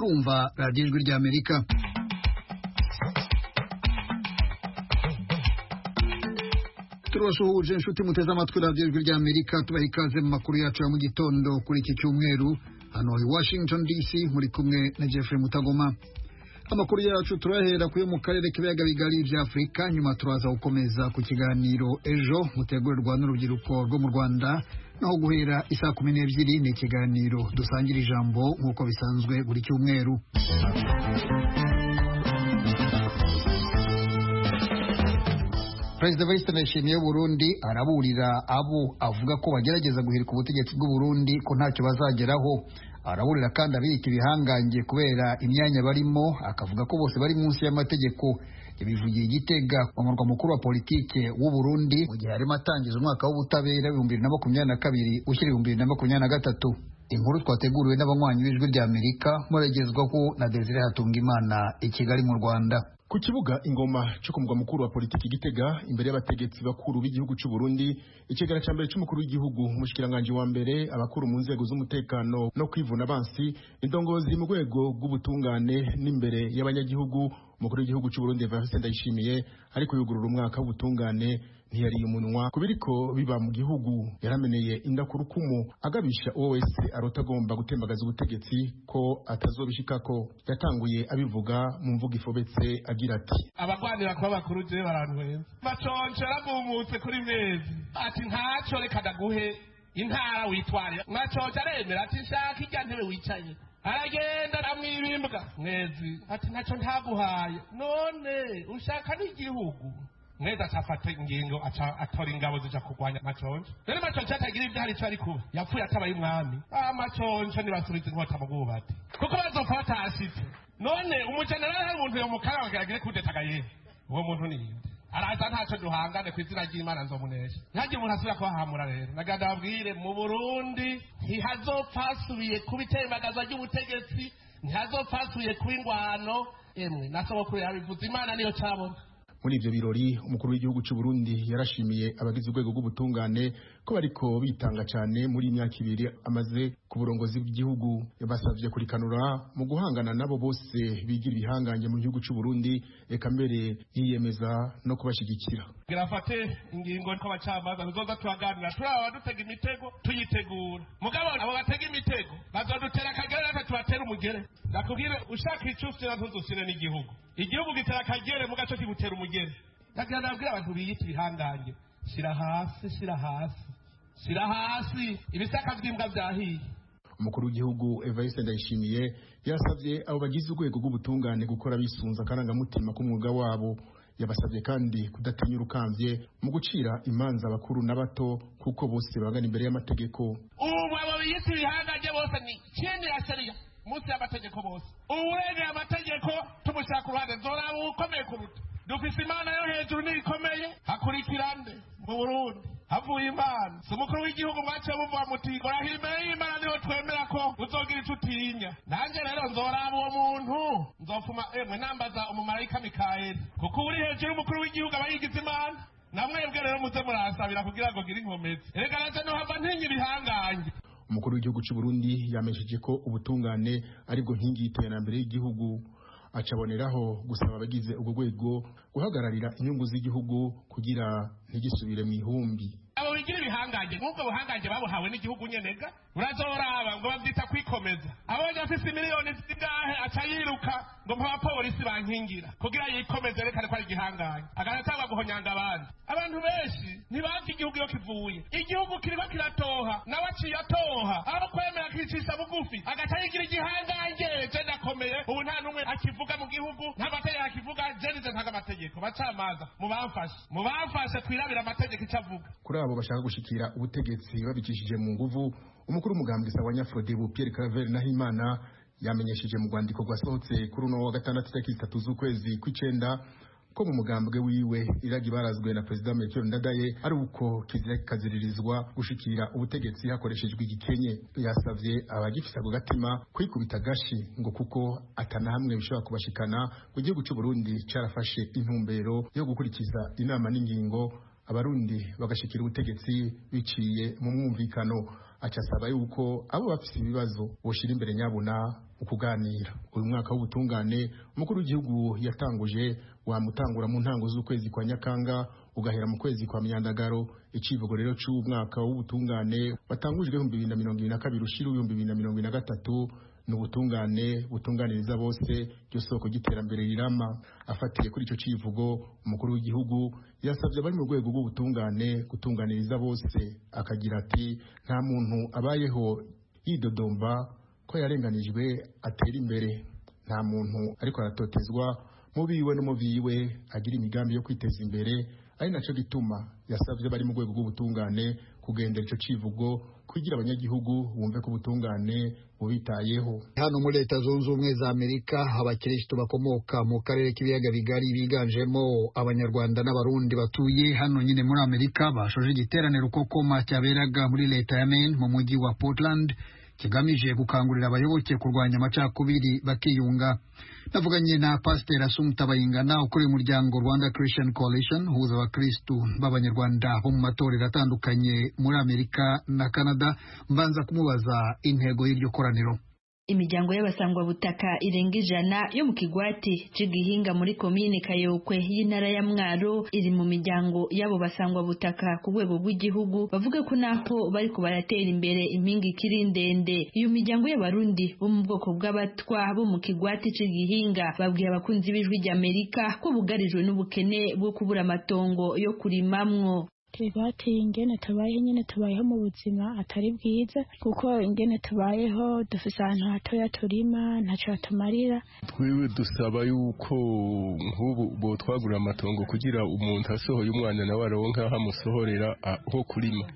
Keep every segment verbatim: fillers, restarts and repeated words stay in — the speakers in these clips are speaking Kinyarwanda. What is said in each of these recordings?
murumva radiyo ijwi ry'Amerika. Turabasuhuje inshuti muteze amatwi radiyo ijwi ry'Amerika, tubaha ikaze mu makuru yacu ya mu gitondo kuri iki cyumweru hano i Washington D C, muri kumwe na Jeffrey Mutagoma. Amakuru yacu turahera kuyo mu karere k'ibiyaga bigari bya Afurika, nyuma turaza gukomeza ku kiganiro ejo mutegurirwa n'urubyiruko rwo mu Rwanda, naho guhera isaa kumi n'ebyiri ni ikiganiro dusangira ijambo nk'uko bisanzwe buri cyumweru. Perezida Evariste Ndayishimiye w'Uburundi araburira abo avuga ko bagerageza guhirika ubutegetsi bw'u Burundi ko ntacyo bazageraho. Araburira kandi abiyita ibihangange kubera imyanya barimo, akavuga ko bose bari munsi y'amategeko. Ibivugiye Gitega, umurwa mukuru wa politike w'u Burundi, mu gihe arimo atangiza umwaka w'ubutabera ibihumbi bibiri na makumyabiri na kabiri ushyira ibihumbi bibiri na makumyabiri na gatatu. Inkuru twateguriwe n'abanywanyi b'ijwi ry'Amerika, muragezwaho na Desire Hatungimana i Kigali mu Rwanda. Ku kibuga ingoma cyo ku mugwa mukuru wa politiki Gitega, imbere y'abategetsi bakuru b'igihugu cy'u Burundi, ikigara cya mbere cy'umukuru w'igihugu, umushikiranganje wa mbere, abakuru mu nzego z'umutekano no kwivuna abansi, indongozi mu rwego rw'ubutungane n'imbere y'abanyagihugu. Umukuru w'igihugu cy'u Burundi Evariste Ndayishimiye ariko yugurura umwaka w'ubutungane ntiyari umunwa kubiriko biba mu gihugu. Yarameneye indakurukumu agabisha uwo wese arotagomba gutembagaza ubutegetsi ko atazobishikako. Yatanguye abivuga mu mvugo ifobetse agira ati: abagwanira kwa bakuru je barantwenza baconjera bumutse kuri mezi ati ntaco reka daguhe intara witware mwacoje aremera ati shaka irya ntebe wicaye, aragenda amwibimbwa mwezi ati ntaco ntaguhaye, none ushaka n'igihugu mwezi atafata ingingo atora ingabo zija kurwanya Maconjo. Rero Maconjo atagira ibyo hari ico ari kuba yapfuye atabaye umwami. Ah, Maconjo nibasubiza inkota mu bwubati kuko bazopfa batashitse. None umujenerali hari umuntu yomukara bagiragire kudetagaye, uwo muntu ni inde? Araza ntaco duhangane ku izina ry'Imana nzomunesha. Ntagiye umuntu asubira kubahamura. Rero naganda babwire mu Burundi ntihazopfa hasubiye kuba itembagaza ry'ubutegetsi, ntihazopfa hasubiye kuba ingwano. Emwe nasobokuru yabivuze, Imana niyo cabona. Muri ivyo birori umukuru w'igihugu cy'u Burundi yarashimiye abagize urwego rw'ubutungane ko bariko bitanga cyane muri imyaka ibiri amaze ku burongozi bw'igihugu. Yabasavye kurikanura mu guhangana nabo bose bigira ibihangange mu gihugu cy'u Burundi, eka mbere yiyemeza no kubashigikira. Girafate ingingo ko bacamanza tuzoza tuhaganira, turaba dutega imitego tuyitegura. Mugabo abo batega imitego bazodutera akagere natwe tubatera umugere. Ndakubwire ushaka icufye natuzusire n'igihugu. Igihugu gitera akagere mu gaco kibutera umugere. Ndagenda nabwira abantu biyita ibihangange, shira hasi shira hasi shira hasi ibisaka by'imbwa byahiye. Umukuru w'igihugu Evariste Ndayishimiye yasavye abo bagize urwego rw'ubutungane gukora bisunza akarangamutima k'umwuga wabo. Yabasabye kandi kudatinya urukamvye mu gucira imanza abakuru n'abato kuko bose bagana imbere y'amategeko. Ubu abo biyita ibihangange bose ni chini ya sheria, munsi y'amategeko bose. Uwurengera amategeko tumushaka uruhande nzoraba ukomeye kuruta. Dufise Imana yo hejuru nikomeye, hakurikirande mu Burundi havuye Imana. Si umukuru w'igihugu mwace bumva mutigo rahimeye Imana niho twemera ko uzogira ico utinya. Nanjye rero nzoraba uwo muntu nzofuma emwe nambaza umumarayika Mikayeli, kuko uri hejuru umukuru w'igihugu aba yigize Imana. Namwebwe rero muze murasabira kugira ngo gire inkomezi. Erega naje no hava ntinya ibihangange. Umukuru w'igihugu cy'u Burundi yamesheje ko ubutungane aribwo nkingi y'iterambere y'igihugu. Acaboneraho gusaba abagize ubwo rwego guhagararira inyungu z'igihugu kugira ntigisubire mu ihumbi. Abo bigira ibihangange nk'ubwo buhangange babuhawe n'igihugu nyenega, urazoraba ngo bavyita kwikomeza. Abonye afise miliyoni zingahe aca yiruka ngo mpabapolisi bankingira kugira yikomeze rekane ko ari igihangange, agatanga guhonyanga abandi. Abantu benshi ntibazi igihugu iyo kivuye. Igihugu kiriko kiratoha nawe aciye atoha, aho kwemera kicisha bugufi agaca yigira igihangange. Je ndakomeye ubu nta numwe akivuga mu gihugu, nta mategeko akivuga. Je nize ntaga amategeko. Bacamanza mubamfashe mubamfashe twirabira amategeko icavuga. Kuri abo bashaka gushikira ubutegetsi babikishije mu nguvu, umukuru w'umugambwe Sawanya Frodebu Pierre Claver Nahimana yamenyesheje mu rwandiko rwasohotse kuri uno wa gatandatu tariki zitatu z'ukwezi kw'icenda ko mu mugambwe wiwe iragi barazwe na President Melchior Ndadaye ari uko kizira kaziririzwa gushikira ubutegetsi hakoreshejwe igikenye. Yasavye abagifisa ku gatima kwikubita gashi ngo kuko atanahamwe bishobora kubashikana mu gihugu cy'u Burundi carafashe intumbero yo gukurikiza inama n'ingingo abarundi bagashikira ubutegetsi biciye mu mwumvikano. Acasaba yuko abo bafise ibibazo boshira imbere nyabuna ukuganira. Uyu mwaka w'ubutungane umukuru w'igihugu yatanguje wamutangura mu ntango z'ukwezi kwa Nyakanga ugahera mu kwezi kwa Myandagaro. Icivugo rero cy'uyu mwaka w'ubutungane watangujwe ibihumbi bibiri na mirongo ibiri na kabiri ushira ibihumbi bibiri na mirongo ibiri na gatatu n'ubutungane butunganiriza bose ryo soko giterambere rirama. Afatiye kuri ico civugo umukuru w'igihugu yasabye abari mu rwego rw'ubutungane gutunganiriza bose, akagira ati nta muntu abayeho yidodomba ko yarenganijwe atera imbere, nta muntu ariko aratotezwa mu biwe no mu biwe agira imigambi yo kwiteza imbere. Ari naco gituma yasabye bari mu rwego rw'ubutungane kugendera ico civugo kugira abanyagihugu bumve ko ubutungane bubitayeho. Hano muri Leta Zunze Ubumwe za Amerika abakirisitu bakomoka mu karere k'ibiyaga bigari biganjemo abanyarwanda n'abarundi batuye hano nyine muri Amerika bashoje igiterane rukokoma cyaberaga muri leta ya Maine mu mujyi wa Portland kigamije gukangurira abayoboke kurwanya amacakubiri bakiyunga. Navuganye na Pastor Assumpta Bayingana ukuriye umuryango Rwanda Christian Coalition huza abakristu b'abanyarwanda bo mu matorero atandukanye muri Amerika na Canada, mbanza kumubaza intego y'iryo koraniro. Imiryango y'abasangwa butaka irenga ijana yo mu kigwati c'Igihinga muri komine Kayokwe y'intara ya Mwaro iri mu miryango y'abo basangwa butaka ku rwego rw'igihugu, bavuga ko naho bari ko baratera imbere impinga ikiri ndende. Iyo miryango y'abarundi bo mu bwoko bw'abatwa bo mu kigwati c'Igihinga babwiye abakunzi b'ijwi ry'Amerika ko bugarijwe n'ubukene bwo kubura amatongo yo kurimamwo. Kigwati ingene tubayeho nyene tubayeho mu buzima atari bwiza, kuko ingene tubayeho dufise ahantu hatoya turima ntaco tumarira. Twiwe dusaba yuko nk'ubu bo twagura amatongo kugira umuntu asohoye umwana nawe aronka hamusohorera aho kurima.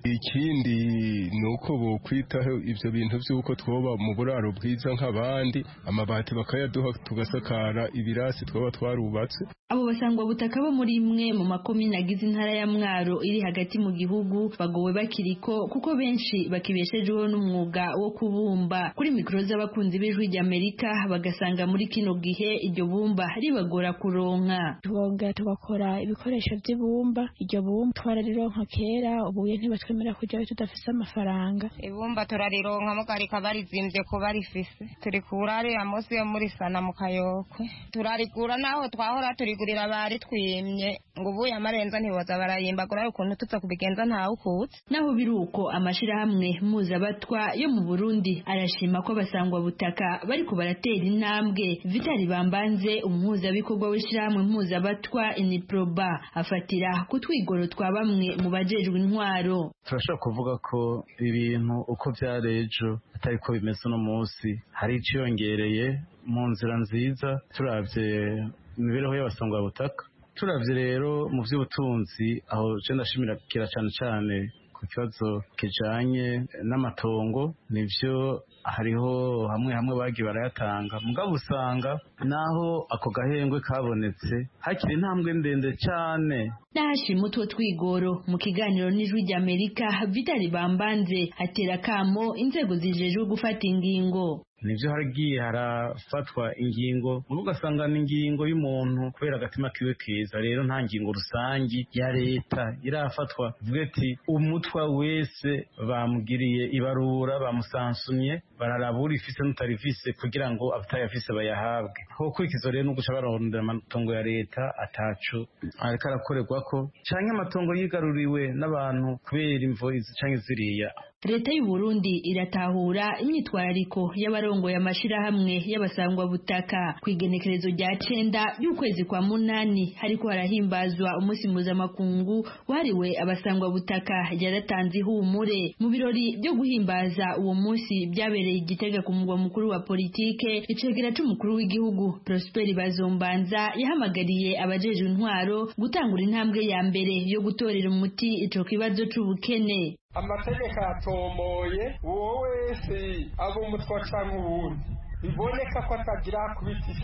Ikindi nuko bo kwitaho ivyo bintu vy'uko twoba mu buraro bwiza nk'abandi, amabati bakayaduha tugasakara ibirasi twoba twarubatse. Abo basangwa butaka bo muri imwe mu makomine agize intara ya Mwaro iri hagati mu gihugu bagowe bakiriko kuko benshi bakibeshejeho n'umwuga wo kubumba. Kuri mikro z'abakunzi b'ijwi ry'Amerika bagasanga muri kino gihe iryo bumba ribagora kuronka. Tuboga tugakora ibikoresho by'ibumba, iryo bumba twararironka kera, ubuye ntibatwemera kujya tudafise amafaranga. Ibumba turarironka mugarika barizimvye ko barifise, turi kurare amosi yo muri sana mu Kayokwe, turarigura naho twahora turigurira bari twimye ngo ubuye amarenza ntiboza barayimbagura ukuntu tuza kubigenza ntawe ukutse. Naho biruko amashirahamwe mpuzabatwa yo mu Burundi arashima ko basangwa butaka bariko baratera intambwe. Vitali Bambanze umuhuza bikorwa w'ishirahamwe mpuzabatwa Iniproba afatira kutwigoro twa bamwe mu bajejwe intwaro. Turashaka kuvuga ko ibintu uko vyarejo atari ko bimeze no munsi, hari iciyongereye mu nzira nziza turavye imibereho y'abasangwa butaka. Turavye rero mu vy'ubutunzi aho je ndashimira kira cyane cyane ku kibazo kijanye n'amatongo, nivyo hariho hamwe hamwe bagi barayatanga, mugabo usanga naho ako gahengwe kabonetse hakiri intambwe ndende cyane. Nahashima utwo twigoro mu kiganiro n'ijwi ry'Amerika, Vitali Bambanze atera kamo inzego zijejwe gufata ingingo. Nivyo haragiye harafatwa ingingo ugasanga n'ingingo y'umuntu kubera agatima kiwe keza, rero nta ngingo rusangi ya leta irafatwa vuga ati umutwa wese bamugiriye ibarura bamusansumye bararabura ifise n'utarifise kugira ngo abatayafise bayahabwe. Ho kwikizo rero n'uguca barondera amatongo ya leta atacu ariko arakorerwako canke amatongo yigaruriwe n'abantu kubera imvo izi canke ziriya. Leta y'u Burundi iratahura imyitwarariko y'abarongo y'amashirahamwe y'abasangwa butaka. Kwigenekerezo rya cenda y'ukwezi kwa munani hariko harahimbazwa umunsi mpuzamakungu wahariwe abasangwa butaka, yaratanze ihumure. Mu birori byo guhimbaza uwo munsi byabereye Igitega ku mugwa mukuru wa politike, icegera c'umukuru w'igihugu Prosper Bazombanza yahamagariye abajeje intwaro gutangura intambwe ya mbere yo gutorera umuti ico kibazo c'ubukene. Amategeko atomoye uwo wese abo umutwa canke uwundi biboneka ko atagira kubita isuka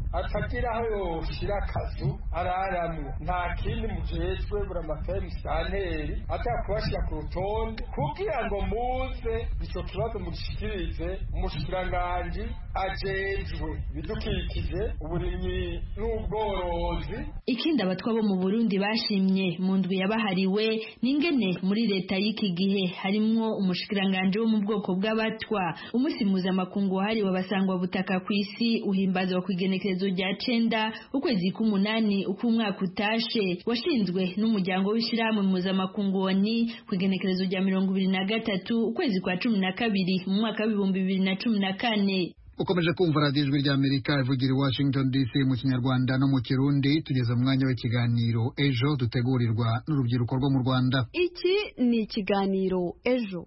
atagira aho yoshira akazu araramwo nta kindi mujejwe buramatari musanteri ataka kubashira ku rutonde kugira ngo muze ico kibazo mugishikirize umushikiranganji ajejwe bidukikije uburimyi n'ubworozi. Ikindi abatwa bo mu Burundi bashimye mu ndwi yabahariwe n'ingene muri leta y'iki gihe harimwo umushikiranganje wo mu bwoko bw'abatwa. Umunsi mpuzamakungu wahariwe abasangwa butaka ku isi uhimbazwa ku igenekerezo rya cenda ukwezi k'umunani uko umwaka utashe, washinzwe n'umuryango w'ishirahamwe mpuzamakungu O N U ku igenekerezo rya mirongo ibiri na gatatu ukwezi kwa cumi na kabiri mu mwaka w'ibihumbi bibiri na cumi na kane. Ukomeje kumva radiyo ijwi rya Amerika ivugira i Washington D C mu Kinyarwanda no mu Kirundi. Tugeze mu mwanya w'ikiganiro ejo dutegurirwa n'urubyiruko rwo mu Rwanda. Iki ni ikiganiro ejo.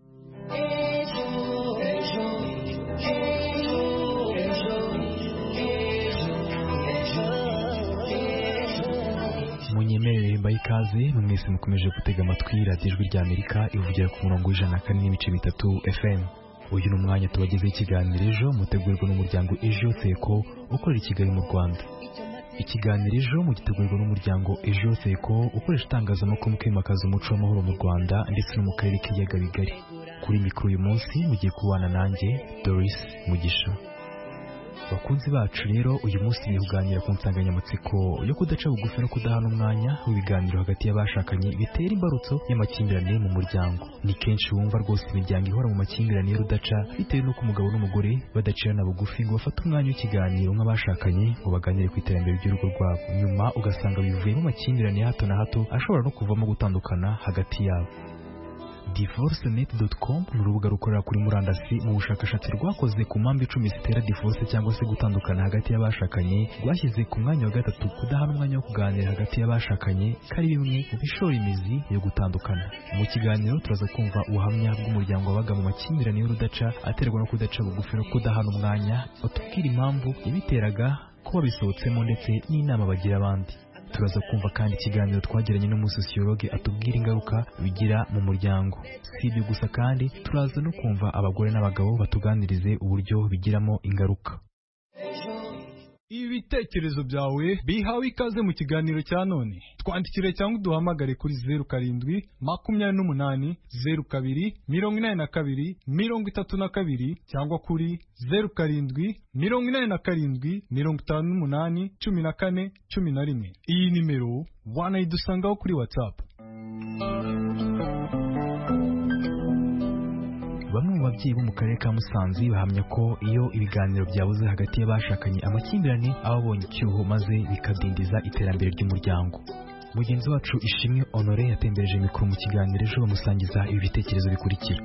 Munyemerere mbaye ikaze mwese mukomeje gutega amatwi radiyo ijwi rya Amerika ivugira ku murongo w'ijana na kane n'ibice bitatu F M. Uyu ni umwanya tubagezeho ikiganiro ejo mutegurirwa n'umuryango Ejo Seko ukorera i Kigali mu Rwanda. Ikiganiro ejo mugitegurirwa n'umuryango Ejo Seko ukoresha itangazamakuru mu kwimakaza umuco w'amahoro mu Rwanda ndetse no mu karere k'ibiyaga bigari. Kuri mikoro uyu munsi mugiye kubana nanjye Doris Mugisha. Bakunzi bacu rero uyu munsi tugiye kuganira ku nsanganyamatsiko yo kudaca bugufi no kudahana umwanya w'ibiganiro hagati y'abashakanye bitera imbarutso y'amakimbirane mu muryango. Ni kenshi wumva rwose imiryango ihora mu makimbirane y'urudaca bitewe n'uko umugabo n'umugore badacirana bugufi ngo bafate umwanya w'ikiganiro nk'abashakanye ngo baganire ku iterambere ry'urugo rwabo, nyuma ugasanga bivuyemo amakimbirane ya hato na hato ashobora no kuvamo gutandukana hagati yabo. divorce net dot com ni urubuga rukorera kuri murandasi mu bushakashatsi rwakoze ku mpamvu icumi zitera divorce cyangwa se gutandukana hagati y'abashakanye, rwashyize ku mwanya wa gatatu kudahana umwanya wo kuganira hagati y'abashakanye kari bimwe mu bishora imizi yo gutandukana. Mu kiganiro turaza kumva ubuhamya bw'umuryango wabaga mu makimbirane y'urudaca aterwa no kudaca bugufi no kudahana umwanya, batubwira impamvu yabiteraga, ko babisohotsemo ndetse n'inama bagira abandi. Turaza kumva kandi ikiganiro twagiranye n'umusosiyologe atubwira ingaruka bigira mu muryango. Si ibyo gusa kandi turaza no kumva abagore n'abagabo batuganirize uburyo bigiramo ingaruka. Ibitekerezo byawe bihawe ikaze mu kiganiro cya none. Twandikire cyangwa uduhamagare kuri zeru karindwi makumyabiri n'umunani zeru kabiri mirongo inani na kabiri mirongo itatu na kabiri cyangwa kuri zeru karindwi mirongo inani na karindwi mirongo itanu n'umunani cumi na kane cumi na rimwe. Iyi nimero wanayidusangaho kuri WhatsApp. Bamwe mu babyeyi bo mu karere ka Musanze bahamya ko iyo ibiganiro byabuze hagati y'abashakanye amakimbirane aba abonye icyuho maze bikadindiza iterambere ry'umuryango. Mugenzi wacu Ishimwe Honore yatembereje mikoro mu kiganiro ejo bamusangiza ibi bitekerezo bikurikira.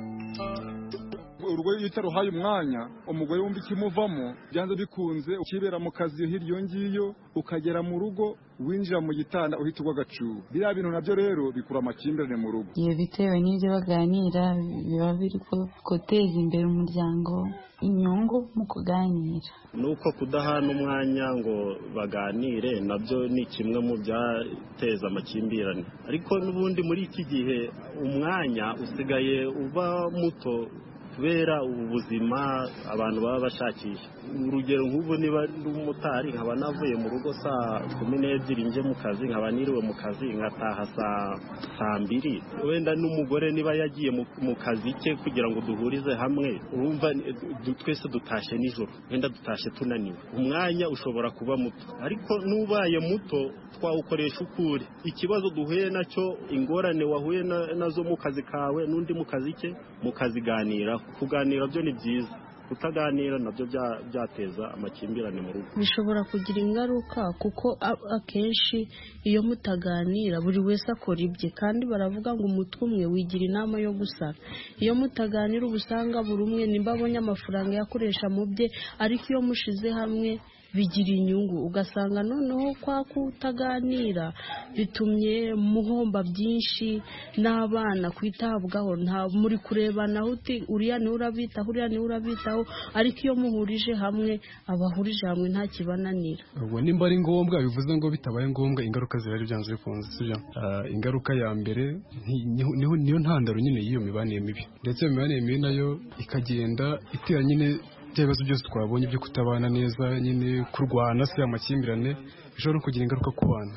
Urugo iyo utaruhaye umwanya umugore wumva ikimuvamo byanze bikunze ukibera mu kazi hiryo ngiyo ukagera mu rugo winjira mu gitanda uhita ugwa gacu. Biriya bintu nabyo rero bikura amakimbirane mu rugo. Iyo bitewe n'ibyo baganira biba biri guteza imbere umuryango, inyungu mu kuganira. Nuko kudahana umwanya ngo baganire nabyo ni kimwe mu byateza amakimbirane, ariko n'ubundi muri iki gihe umwanya usigaye uba muto kubera ubu buzima abantu baba bashakisha. Urugero nk'ubu niba ndi umumotari nkaba navuye mu rugo saa kumi n'ebyiri nje mu kazi, nkaba niriwe mu kazi nkataha saa mbiri, wenda n'umugore niba yagiye mu kazi ke kugira ngo duhurize hamwe, urumva twese dutashe nijoro, wenda dutashe tunaniwe, umwanya ushobora kuba muto. Ariko n'ubaye muto twawukoresha ukuri. Ikibazo duhuye nacyo, ingorane wahuye nazo mu kazi kawe n'undi mu kazi ke, mukaziganira. Kuganira byo ni byiza, kutaganira nabyo byateza amakimbirane mu rugo. Bishobora kugira ingaruka kuko akenshi iyo mutaganira buri wese akora ibye, kandi baravuga ngo umutwe umwe wigira inama yo gusara. Iyo mutaganira uba usanga buri umwe nimba abonye amafaranga yakoresha mu bye, ariko iyo mushize hamwe bigira inyungu. Ugasanga noneho kwa kutaganira bitumye muhomba byinshi, n'abana kwitabwaho nta muri kurebana uti uriya ni urabitaho uriya ni urabitaho, ariko iyo muhurije hamwe abahurije hamwe nta kibananira. Ubwo nimba ari ngombwa bivuze ngo bitabaye ngombwa ingaruka zirari byanze bikunze, sibyo? Uh, ingaruka ya mbere niyo ntandaro nyine y'iyo mibanire mibi, ndetse iyo mibanire mibi nayo ikagenda itera nyine bya bibazo byose twabonye byo kutabana neza nyine kurwana se amakimbirane bishobora no kugira ingaruka ku bana.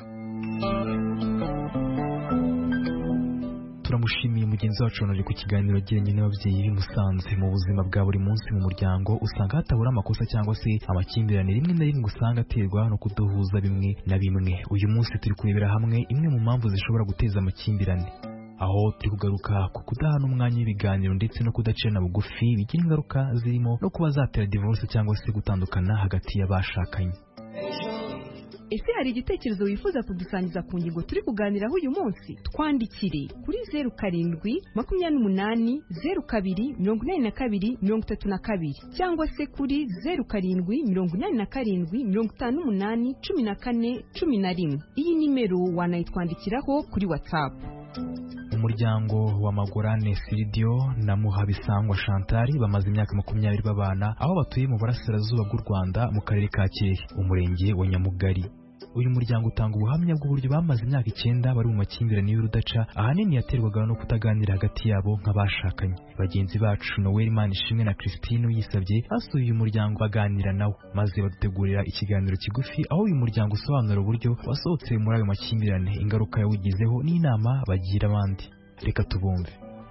Turamushimiye mugenzi wacu wanari ku kiganiro agiranye n'ababyeyi b'i Musanze. Mu buzima bwa buri munsi mu muryango usanga hatabura amakosa cyangwa se amakimbirane rimwe na rimwe usanga aterwa no kudahuza bimwe na bimwe. Uyu munsi turi kurebera hamwe imwe mu mpamvu zishobora guteza amakimbirane, aho turi kugaruka ku kudahana umwanya w'ibiganiro ndetse no kudacana bugufi bigira ingaruka zirimo no kuba zatera divorce cyangwa se gutandukana hagati y'abashakanye. Ese hari igitekerezo wifuza kudusangiza ku ngingo turi kuganiraho uyu munsi? Twandikire kuri zeru karindwi makumyabiri n'umunani zeru kabiri mirongo inani na kabiri mirongo itatu na kabiri cyangwa se kuri zeru karindwi mirongo inani na karindwi mirongo itanu n'umunani cumi na kane cumi na rimwe. Iyi nimero wanayitwandikiraho kuri WhatsApp. Umuryango wa Magorane Siridio na Muhabisangwa Chantal bamaze imyaka makumyabiri babana, aho batuye mu burasirazuba bw'u Rwanda mu karere ka Kirehe, umurenge wa Nyamugari. Uyu muryango utanga ubuhamya bw'uburyo bamaze imyaka icyenda bari mu makimbirane y'urudaca, ahanini yaterwaga no kutaganira hagati yabo nk'abashakanye. Bagenzi bacu Noel Manishimwe na Christine Uyisabye basuye uyu muryango baganira nawo, maze badutegurira ikiganiro kigufi aho uyu muryango usobanura uburyo wasohotse muri ayo makimbirane, ingaruka yawugizeho n'inama bagira abandi. Reka tubumve.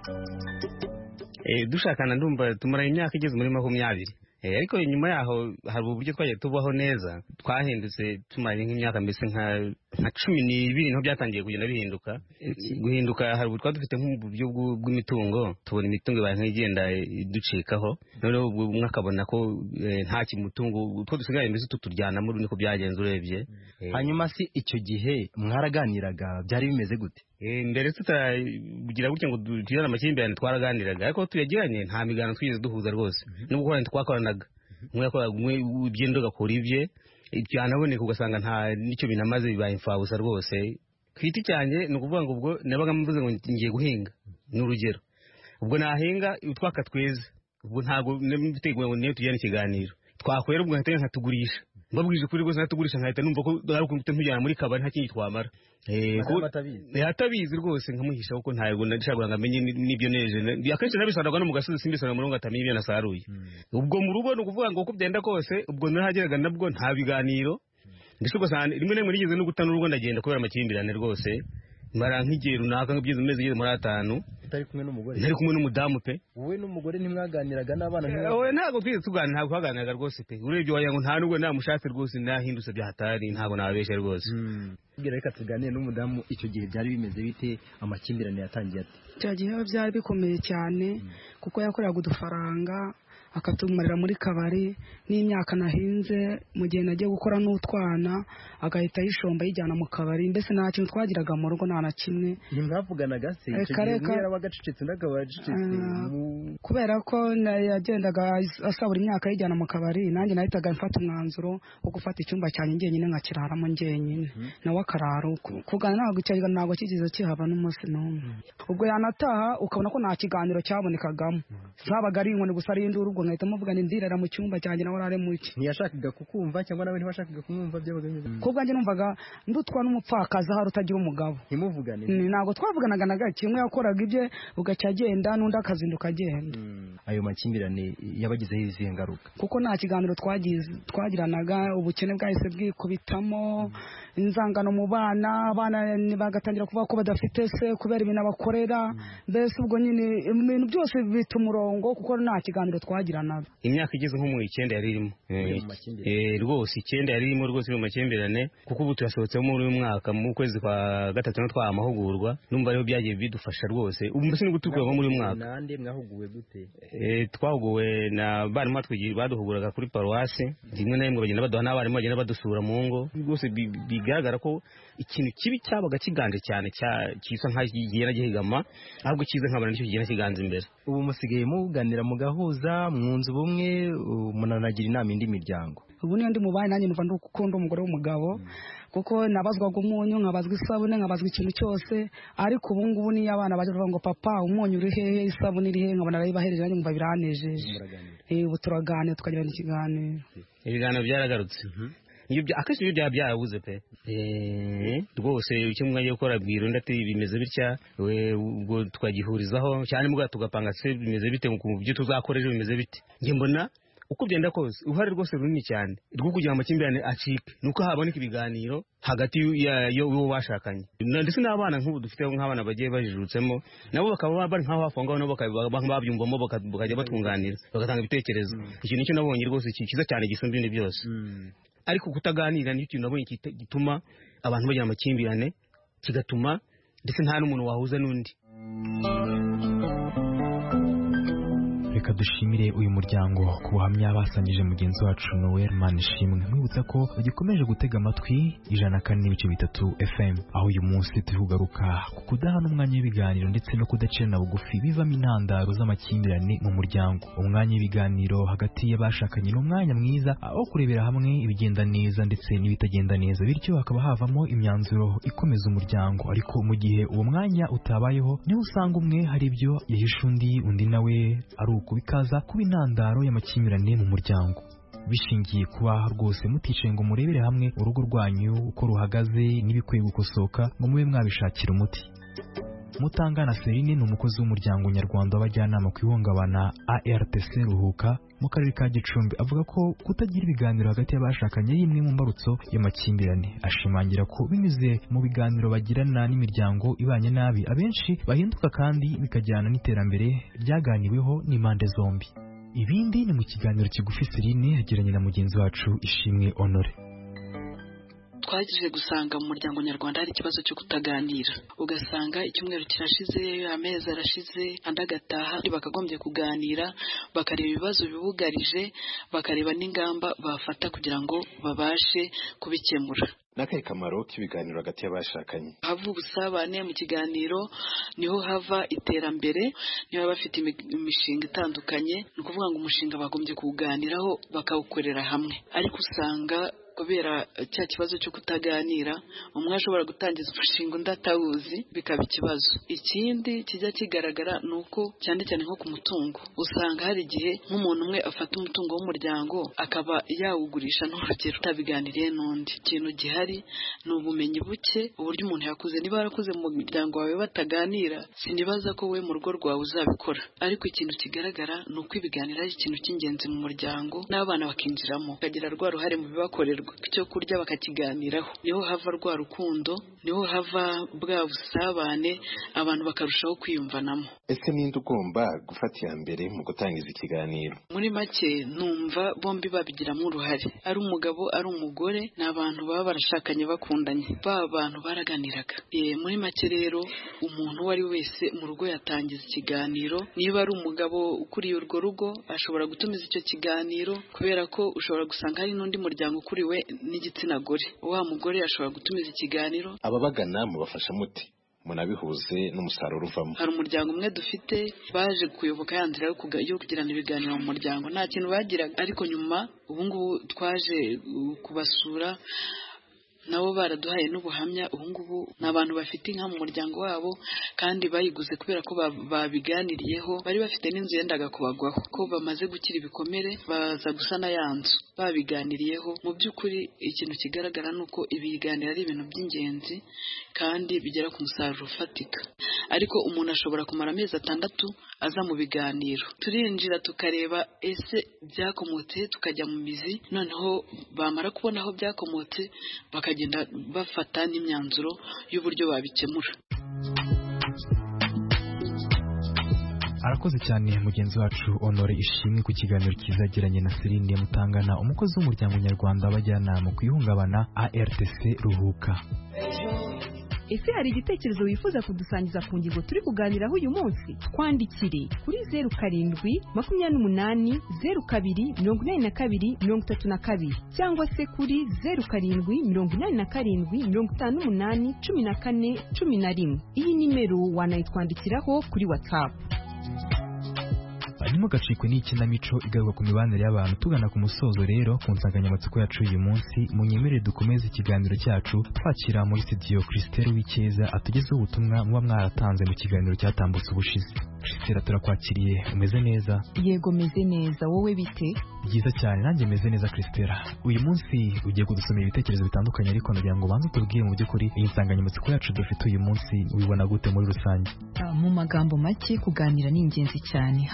Eh, dushakana ndumva tumara imyaka igeze muri makumyabiri. Eh, ariko inyuma yaho hari uburyo twagiye tubaho neza, twahindutse tumaranye nk'imyaka mbese nka nka cumi n'ibiri niho byatangiye kugenda bihinduka. Guhinduka hari ubwo dufite nk'uburyo bw'imitungo, tubona imitungo ibaye nk'igenda ducikaho, noneho ubwo umwe akabona ko nta kimutungo utwo dusigaye mbese tuturyana muri niko byagenze urebye. Hanyuma si icyo gihe mwaraganiraga byari bimeze gute? Eh, mbere tutagira gutya ngo tugirane amakimbirane twaraganiraga, ariko tuyagiranye nta migano twigeze duhuza rwose. Nubwo korana twakoranaga, umwe yakoraga umwe ibyendo gakora ibye, byanaboneka ugasanga nta nicyo binamaze bibaye imfabusa rwose. Kwiti cyane ni ukuvuga ngo ubwo nabaga mvuze ngo ngiye guhinga n'urugero, ubwo nahinga utwaka tweza, ubwo ntago mbiteguye ngo niyo tujyane ikiganiro, twakwera ubwo nkahita nkatugurisha, mbabwije kuri rwose natugurisha nkahita numva ko ari ukuntu ntujyana muri kabari nta kintu twamara. Eh, ko yatabizi rwose nkamuhisha kuko ntago ndashaka ngamenye nibyo neje. Akenshi nabisaraga no mu gasozi simbisara mu rongo atamenye ibyo nasaruye. Ubwo mu rugo no kuvuga ngo uko byenda kose, ubwo narahageraga nabwo nta biganiro. Ndishuko cyane rimwe nemwe nigeze no gutana urugo ndagenda kubera amakimbirane rwose. Mara nk'igihe runaka nk'ibyiza umeze igeze muri atanu. Utari kumwe n'umugore? Ntari kumwe n'umudamu pe. Wowe n'umugore ntimwaganiraga n'abana ntimwe? Wowe ntago twize tuganira, ntago twaganiraga rwose pe. Urebye waya ngo nta nubwo namushatse rwose nahindutse byahatari, ntago nabeshe rwose. Bwira reka tuganire n'umudamu, icyo gihe byari bimeze bite, amakimbirane yatangiye ati? Icyo gihe byari bikomeye cyane kuko yakoraga udufaranga akatumarira muri kabari, n'imyaka nahinze mu gihe nagiye gukora n'utwana agahita yishomba yijyana mu kabari, mbese nta kintu twagiraga mu rugo nta na kimwe. Ntimwavuganaga se? Icyo gihe umwe yarabaga acecetse n'akaba acecetse? Kubera ko yagendaga asabura imyaka yijyana mu kabari, nanjye nahitaga mfata umwanzuro wo gufata icyumba cyanjye njyenyine nkakiraramo njyenyine, nawe akarara uko. Kuganira ntabwo icyo ntabwo kigeze kihaba n'umunsi n'umwe. Ubwo yanataha ukabona ko nta kiganiro cyabonekagamo, zabaga ari inkoni gusa ari induru, ubwo nkahita muvuga ni ndirara mu cyumba cyanjye nawe arare mu iki. Ntiyashakaga kukumva cyangwa nawe ntibashakaga kumwumva byabaga bimeze? Kubwo njye numvaga ndutwa n'umupfakazi ahari utagira umugabo. Ntimuvugane? Ntabwo twavuganaga na gake, umwe yakoraga ibye ugacya agenda n'undi akazinduka agenda. Ayo makimbirane yabagizeho izihe ngaruka? Kuko nta kiganiro twagize twagiranaga, ubukene bwahise bwikubitamo, inzangano mu bana, abana bagatangira kuvuga ko badafite se kubera ibintu abakorera, mbese ubwo nyine ibintu byose bita umurongo kuko nta kiganiro twagiranaga. Imyaka igeze nko mu icyenda yari irimo, eh rwose icyenda yari irimo rwose mu makimbirane, kuko ubu turasohotse muri uyu mwaka mu kwezi kwa gatatu no twa amahugurwa, numva rero byagiye bidufasha rwose. Ubu mbese ni guturwa muri uyu mwaka. Nande mwahuguwe gute? Eh twahuguwe na bari matwigira baduhuguraga kuri paruwasi, rimwe na rimwe bagenda baduha n'abarimu bagenda badusura mu ngo. Rwose bigaragara ko ikintu kibi cyabaga kiganje cyane cyisa nk'igihera gihigama, ahubwo kize nkabana nicyo kigenda kiganza imbere. Ubu musigaye muganira mugahuza mwunze ubumwe, munanagira inama indi miryango? Ubu niyo ndi mubaye nanjye numva ndukunda umugore w'umugabo, kuko nabazwaga umunyu, nkabazwa isabune, nkabazwa ikintu cyose, ariko ubu ngubu niyo abana baje bavuga ngo papa umunyu uri hehe, isabune iri hehe, nkabona arayibahereje, nanjye numva biranejeje. Eh ubu turaganira tukagirana ikiganiro. Ibiganiro byaragarutse. Iyo akenshi ibyo byaba byarabuze pe. Eh rwose icyo mwagiye gukora bwiro ndati bimeze bitya, we ubwo twagihurizaho cyane muga tugapanga se bimeze bite mu byo tuzakora ejo bimeze bite. Nge mbona uko byenda kose uruhare rwose runini cyane rwo kugira amakimbirane acike nuko haboneka ibiganiro hagati y'uwo bashakanye ndetse n'abana nk'ubu dufite nk'abana bagiye bajijutsemo nabo bakaba bari nk'aho hafungaho nabo babyumvamo bakajya batunganira bagatanga ibitekerezo ikintu nicyo nabonye rwose cyiza cyane gisumba ibindi byose ariko kutaganira nicyo kintu nabonye gituma abantu bagira amakimbirane kigatuma ndetse nta n'umuntu wahuza n'undi. Reka dushimire uyu muryango ku buhamya basangije mugenzi wacu Noel Manishimwe, mwibutsa ko bagikomeje gutega amatwi ijana kane n'ibice bitatu F M, aho uyu munsi turi kugaruka ku kudahana umwanya w'ibiganiro ndetse no kudacirana bugufi bivamo intandaro z'amakimbirane mu muryango. Umwanya w'ibiganiro hagati y'abashakanye ni umwanya mwiza aho kurebera hamwe ibigenda neza ndetse n'ibitagenda neza, bityo hakaba havamo imyanzuro ikomeza umuryango. Ariko mu gihe uwo mwanya utabayeho niho usanga umwe hari ibyo yahisha undi, undi nawe ari bikaza kuba intandaro y'amakimbirane mu muryango. Bishingiye kuba rwose muticaye ngo murebere hamwe urugo rwanyu uko ruhagaze n'ibikwiye gukosoka ngo mube mwabishakira umuti. Mutangana Serine ni umukozi w'umuryango nyarwanda w'abajyanama ku ihungabana A R T C Ruhuka mu karere ka Gicumbi, avuga ko kutagira ibiganiro hagati y'abashakanye ari imwe mu mbarutso y'amakimbirane. Ashimangira ko binyuze mu biganiro bagirana n'imiryango ibanye nabi abenshi bahinduka kandi bikajyana n'iterambere ryaganiweho n'impande zombi. Ibindi ni mu kiganiro kigufi Serine yagiranye na mugenzi wacu Ishimwe Honore. Twagije gusanga mu muryango nyarwanda hari ikibazo cyo kutaganira, ugasanga icyumweru kirashize, amezi arashize, andi agataha, bakagombye kuganira bakareba ibibazo bibugarije, bakareba n'ingamba bafata kugira ngo babashe kubikemura. Nakaye kamaro k'ibiganiro hagati y'abashakanye. Hava ubusabane mu kiganiro, niho hava iterambere, niho bafite imishinga itandukanye, ni ukuvuga ngo umushinga bagombye kuganiraho bakawukorera hamwe. Ariko usanga kubera cya kibazo cyo kutaganira umwe ashobora gutangiza umushinga undi atawuzi bikaba ikibazo. Ikindi kijya kigaragara nuko cyane cyane nko ku mutungo usanga hari igihe nk'umuntu umwe afata umutungo w'umuryango akaba yawugurisha n'urugero utabiganiriye n'undi. Ikintu gihari ni ubumenyi buke, uburyo umuntu yakuze. Niba warakuze mu muryango wawe bataganira, sinibaza ko we mu rugo rwawe uzabikora. Ariko ikintu kigaragara ni uko ibiganiro ari ikintu cy'ingenzi mu muryango, n'abana bakinjiramo bakagira rwa ruhare mu bibakorerwa, icyo kurya bakakiganiraho, niho hava rwa rukundo, niho hava bwa busabane, abantu bakarushaho kwiyumvanamo. Ese ninde ugomba gufata iya mbere mu gutangiza ikiganiro? Muri make numva bombi babigiramo uruhare, ari umugabo ari umugore, ni abantu baba barashakanye bakundanye, ba bantu baraganiraga. E, muri make rero umuntu uwo ari wese mu rugo yatangiza ikiganiro. Niba ari umugabo ukuriye urwo rugo ashobora gutumiza icyo kiganiro, kubera ko ushobora gusanga hari n'undi muryango ukuriwe n'igitsina gore, wa mugore ashobora gutumiza ikiganiro. Ababagana mubafasha muti munabihuze n'umusaruro uvamo? Hari umuryango umwe dufite baje kuyoboka yanzira yo kugirana ibiganiro mu muryango, nta kintu bagiraga, ariko nyuma ubu ngubu twaje kubasura nabo baraduhaye n'ubuhamya. Ubu ngubu ni abantu bafite inka mu muryango wabo kandi bayiguze kubera ko babiganiriyeho, bari bafite n'inzu yendaga kubagwaho, ko bamaze gukira ibikomere baza gusana ya nzu babiganiriyeho. Mu by'ukuri ikintu kigaragara ni uko ibiganiro ari ibintu by'ingenzi kandi bigera ku musaruro ufatika. Ariko umuntu ashobora kumara amezi atandatu aza mu biganiro, turinjira tukareba ese byakomotse, tukajya mu mizi, noneho bamara kubona aho byakomotse bakagenda bafata n'imyanzuro y'uburyo babikemura. Arakoze cyane mugenzi wacu Honore Ishimwe ku kiganiro kizagiranye na Serine Mutangana, umukozi w'umuryango nyarwanda w'abajyanama ku ihungabana A R T C Ruhuka. Ese hari igitekerezo wifuza kudusangiza ku ngingo turi kuganiraho uyu munsi? Twandikire kuri zeru karindwi makumyabiri n'umunani zeru kabiri mirongo inani na kabiri mirongo itatu na kabiri cyangwa se kuri zeru karindwi mirongo inani na karindwi mirongo itanu n'umunani cumi na kane cumi na rimwe. Iyi nimero wanayitwandikiraho kuri WhatsApp. Hanyuma gacikwe n'ikinamico igaruka ku mibanire y'abantu. Tugana ku musozo rero ku nsanganyamatsiko yacu uyu munsi, munyemerere dukomeze ikiganiro cyacu twakira muri studio Christelle Wikeza atugezeho ubutumwa muba mwaratanze mu kiganiro cyatambutse ubushize. Christelle, turakwakiriye. Umeze neza? Yego meze neza, wowe bite? Byiza cyane, nanjye meze neza Christelle. Uyu munsi ugiye kudusomera ibitekerezo bitandukanye, ariko nagira ngo banze tubwire mu by'ukuri iyi nsanganyamatsiko yacu dufite uyu munsi ubibona gute muri rusange? Mu magambo make, kuganira ni ingenzi cyane, haba hagati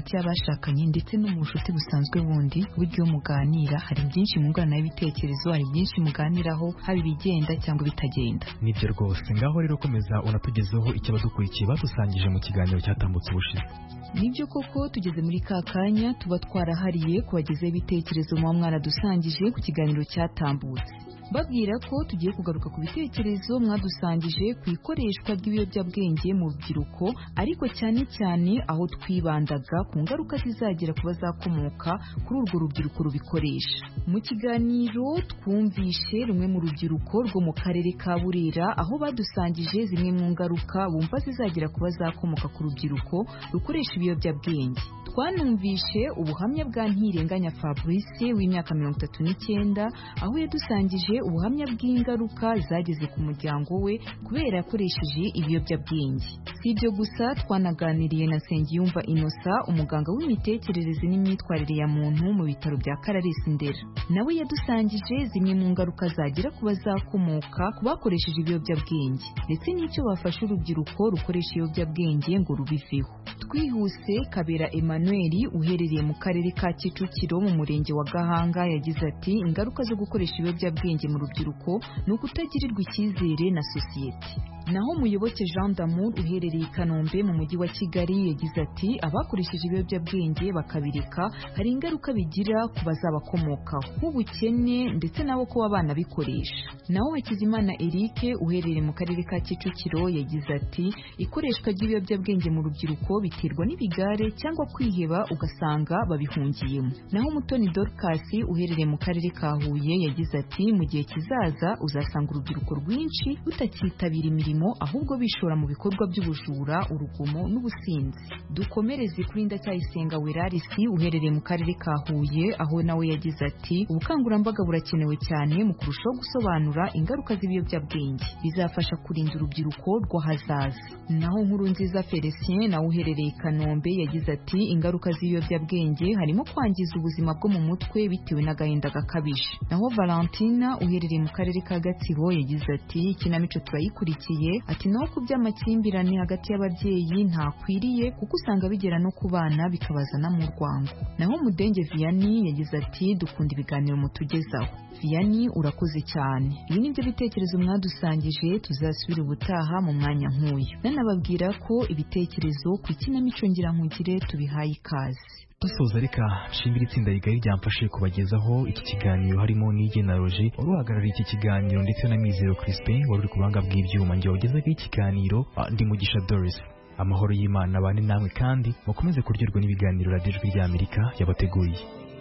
hagati y'abashakanye ndetse no mu bucuti busanzwe bundi buryo muganira hari byinshi mungurana y'ibitekerezo hari byinshi muganiraho haba ibigenda cyangwa bitagenda. Nibyo rwose ngaho rero komeza unatugezeho ikibadukurikiye badusangije mu kiganiro cyatambutse ubushize. Nibyo koko tugeze muri ka kanya tuba twarahariye kubagezaho ibitekerezo mu mwana dusangije ku kiganiro cyatambutse. Babwira ko tugiye kugaruka ku bitekerezo mwadusangije ku ikoreshwa ry'ibiyobyabwenge mu rubyiruko ariko cyane cyane aho twibandaga ku ngaruka zizagira ku bazakomoka kuri urwo rubyiruko rubikoresha. Mu kiganiro twumvishe rumwe mu rubyiruko rwo mu karere ka Burera aho badusangije zimwe mu ngaruka bumva zizagira ku bazakomoka ku rubyiruko rukoresha ibiyobyabwenge. Twanumvishe ubuhamya bwa Ntirenganya Fabrice w'imyaka mirongo itatu n'icyenda aho yadusangije ubuhamya bw'ingaruka zageze ku muryango we kubera yakoresheje ibiyobyabwenge. Si ibyo gusa twanaganiriye na Nsengiyumva Innocent umuganga w'imitekerereze n'imyitwarire ya muntu mu bitaro bya Kararesi Ndera. Nawe yadusangije zimwe mu ngaruka zagira ku bazakomoka ku bakoresheje ibiyobyabwenge ndetse n'icyo bafasha urubyiruko rukoresha ibiyobyabwenge ngo rubiveho. Twihuse Kabera Emmanuel uherereye mu karere ka Kicukiro mu murenge wa Gahanga yagize ati ingaruka zo gukoresha ibiyobyabwenge mu rubyiruko ni ukutagirirwa icyizere na sosiyete. Naho Muyoboke Jean d'Amour uherereye i Kanombe mu mujyi wa Kigali yagize ati abakoresheje ibiyobyabwenge bakabireka hari ingaruka bigira ku bazabakomokaho nk'ubukene ndetse nabo kuba abana bikoresha. Naho Hakizimana Eric uherereye mu karere ka Kicukiro yagize ati ikoreshwa ry'ibiyobyabwenge mu rubyiruko biterwa n'ibigare cyangwa kwiheba ugasanga babihungiyemo. Naho Mutoni Dorcas uherereye mu karere ka Huye yagize ati mu gihe kizaza uzasanga urubyiruko rwinshi rutakitabira imirimo ahubwo bishora mu bikorwa by'ubujura urugomo n'ubusinzi. Dukomereze kuri Ndacyayisenga Werarisi uherereye mu karere ka Huye aho nawe yagize ati ubukangurambaga burakenewe cyane mu kurushaho gusobanura ingaruka z'ibiyobyabwenge bizafasha kurinda urubyiruko rw'ahazaza. Naho Nkurunziza Felicien nawe uherereye i Kanombe yagize ati ingaruka z'ibiyobyabwenge harimo kwangiza ubuzima bwo mu mutwe bitewe n'agahinda gakabije. Naho Valentina uherereye mu karere ka Gatsibo yagize ati ikinamico turayikurikiye ati no ku by'amakimbirane hagati y'ababyeyi ntakwiriye kuko usanga bigera no ku bana bikabazana mu rwango. Naho Mudenge Vianney yagize ati dukunda ibiganiro mutugezaho. Vianney urakoze cyane. Ibi nibyo bitekerezo mwadusangije tuzasubira ubutaha mu mwanya nk'uyu. Nanababwira ko ibitekerezo ku ikinamico ngira nkugire tubihaye ikaze. Dusoza reka nshimira itsinda rigari ryamfashe kubagezaho iki kiganiro harimo n'Igena Roger wari uhagarariye iki kiganiro ndetse na Mizero Crispin wari uri ku buhanga bw'ibyuma njye wagezaga ikiganiro ndi Mugisha Doris. Amahoro y'Imana abane namwe kandi mukomeze kuryoherwa n'ibiganiro Radio Ijwi ry'Amerika yabateguriye.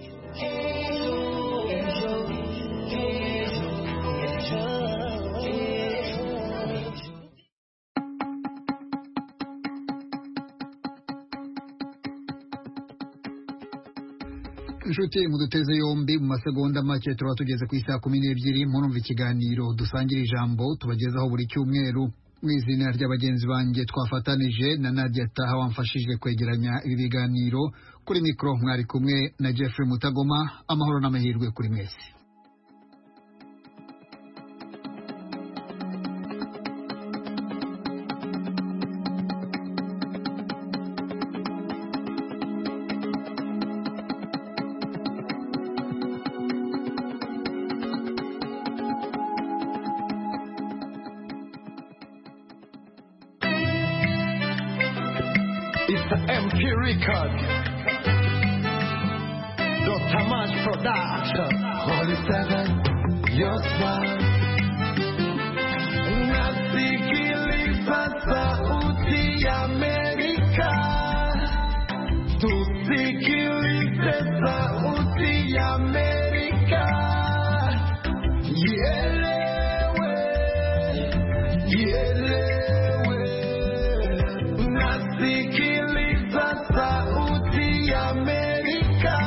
Inshuti muduteze yombi mu masegonda make turaba tugeze ku isaha kumi n'ebyiri murumva ikiganiro dusangira ijambo tubagezaho buri cyumweru. Mu izina ry'abagenzi banjye twafatanije na Nadia Taha wamfashije kwegeranya ibi biganiro kuri mikro mwari kumwe na Jeffrey Mutagoma. Amahoro n'amahirwe kuri mwese. It's the M P record. Doctor Mash production. Holy Seven, your smile. Nasikiliza sauti ya Amerika. Tusikilize sauti ya Amerika. Ielewe, ielewe. Nasikiliza sauti ya Amerika.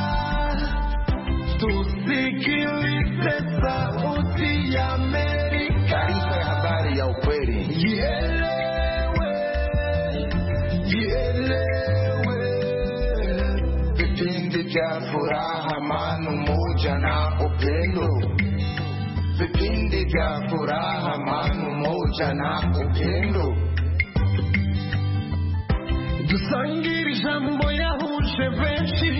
Tusikilize sauti ya Amerika. Taarifa ya habari ya ukweli. Ielewe, ielewe. Vipindi vya furaha, amani, umoja na upendo. Vipindi vya furaha, amani, umoja na upendo. Dusangiri jambo yahuje yakoze benshi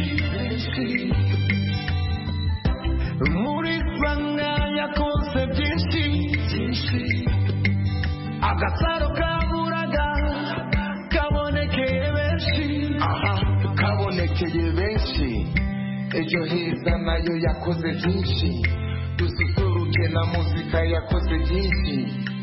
muri sanga yakoze byinshi agasaro kaburaga kabonekeye benshi aha kabonekeye benshi ejo heza nayo yakoze byinshi dususuruke na muzika yakoze byinshi